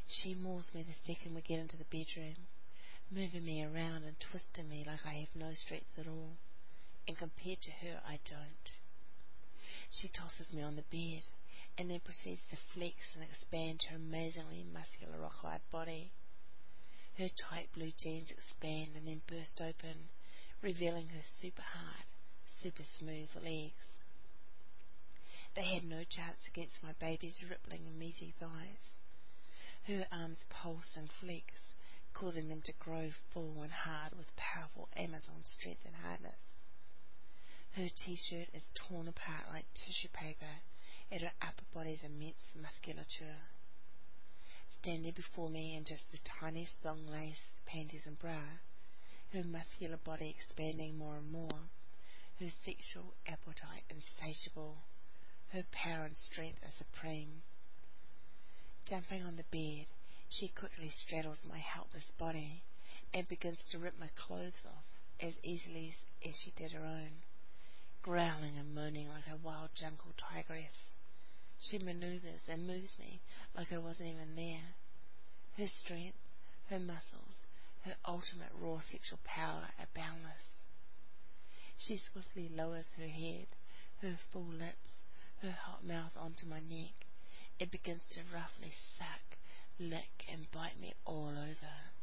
She maws me the second we get into the bedroom, moving me around and twisting me like I have no strength at all, and compared to her I don't. She tosses me on the bed, and then proceeds to flex and expand her amazingly muscular rock-hard body. Her tight blue jeans expand and then burst open, revealing her super hard, super smooth legs. They had no chance against my baby's rippling and meaty thighs. Her arms pulse and flex, causing them to grow full and hard with powerful Amazon strength and hardness. Her t-shirt is torn apart like tissue paper at her upper body's immense musculature. Standing before me in just the tiniest long lace, panties and bra, her muscular body expanding more and more, her sexual appetite insatiable, her power and strength are supreme. Jumping on the bed, she quickly straddles my helpless body and begins to rip my clothes off as easily as she did her own, growling and moaning like a wild jungle tigress. She maneuvers and moves me like I wasn't even there. Her strength, her muscles, her ultimate raw sexual power are boundless. She swiftly lowers her head, her full lips, her hot mouth onto my neck. It begins to roughly suck, lick and bite me all over.